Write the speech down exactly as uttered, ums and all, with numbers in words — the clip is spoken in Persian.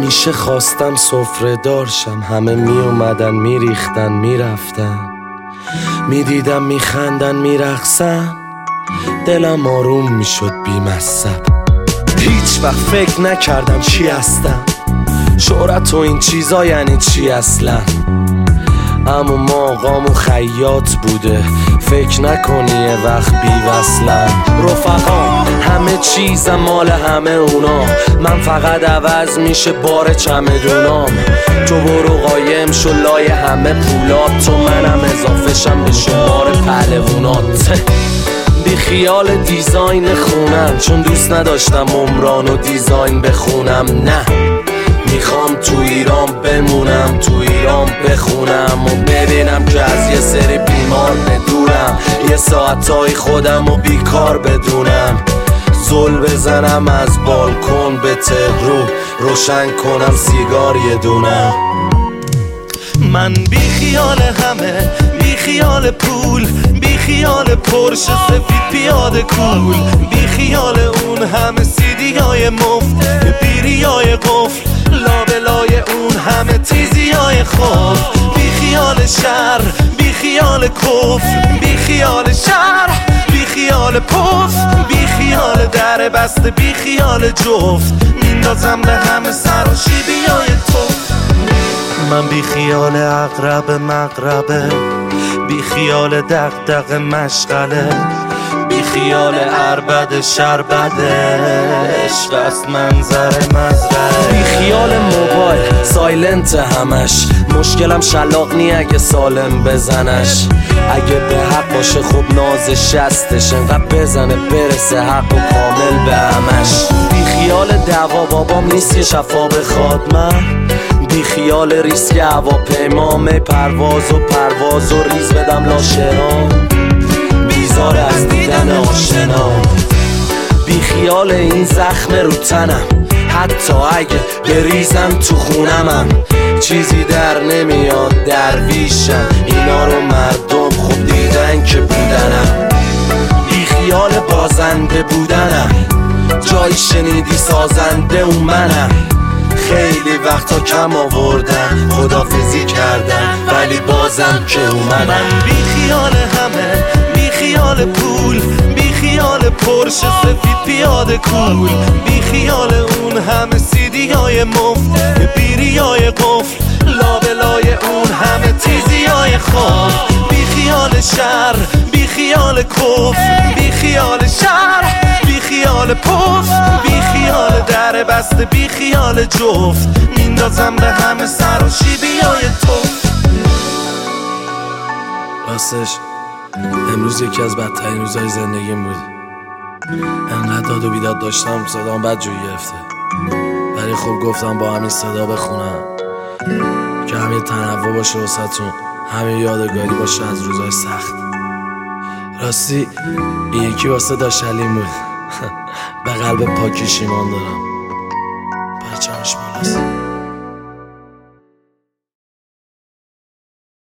همیشه خواستم سفره دارشم، همه می اومدن می ریختن می رفتن، می دیدم می خندن می رقصن، دلم آروم می شد بی مصب. هیچ وقت فکر نکردم چی هستم، شهرت و این چیزا یعنی چی اصلا. اما ما آقامو خیاط بوده، فکر نکنی یه وقت بی وصلم. رفقام همه چیزم مال همه اونا، من فقط عوض میشه بار چمدونام. تو برو قایم شو لای همه پولات، تو منم اضافه شم به شمار پهلوونات. بی خیال دیزاین خونم، چون دوست نداشتم عمران و دیزاین بخونم. نه میخوام تو ایران بمونم، تو ایران بخونم و ببینم که از یه سری بیمار بدونم، یه ساعتای خودم و بیکار بدونم. زل بزنم از بالکن به تهرو، روشن کنم سیگار یه دونم. من بی خیال همه، بی خیال پول، بی خیال پرش سفید پیاده کول، بی خیال اون همه سیدی های مفت، بیری های قفل، لابلای اون همه تیزی های خوف. بی خیال شر، بی خیال کفر، بی خیال شر، بی خیال پف، بی خیال در بسته، بی خیال جفت، میندازم به همه سر و شیبی های توف. من بی خیال اقرب مغربه، بی خیال دغدغ مشغله، بی خیال عربد شربده، عشق است منظر مزرعه. بی خیال موبایل سایلنت همش، مشکلم شلاق نی اگه سالم بزنش. اگه به حق باشه خب نازش هستش، انقدر بزنه برسه حق و کامل به همش. بی خیال دعوا بابام نیست یه شفا بخواد، من بی خیال ریسک هواپیما، می پرواز و پرواز و ریز بدم لاشهام، بیزار از دیدن آشنا. بی خیال این زخم رو تنم، حتی اگه بریزم تو خونمم چیزی در نمیاد درویشم. اینا رو مردم خوب دیدن که بودنم، بی خیال بازنده بودنم، جایی شنیدی سازنده اون منم. خیلی وقتا کم آوردم، خدافزی کردم ولی بازم که اومدم. من بی خیال همه، بی خیال پول، بی خیال پرش سفید پیاده کول، بی خیال اون همه سیدی های مفت، بیری های قفل، لابلای اون همه تیزی های خوف. بی خیال شر، بی خیال کفر، بی خیال شر، بی خیال پف، بی خیال در بسته، بی خیال جفت، میندازم به همه سر و شیبی های توف. راستش امروز یکی از بدترین روزهای زندگیم بود. انقدر داد و بیداد داشتم صدام بد جوی گرفته، ولی خب گفتم با همین صدا بخونم که همین تنوع باشه واسه‌تون، همین یادگاری باشه از روزهای سخت. راستی این یکی واسه داشتلیم بود. به قلب پاکیش ایمان دارم، پرچمش بالاست.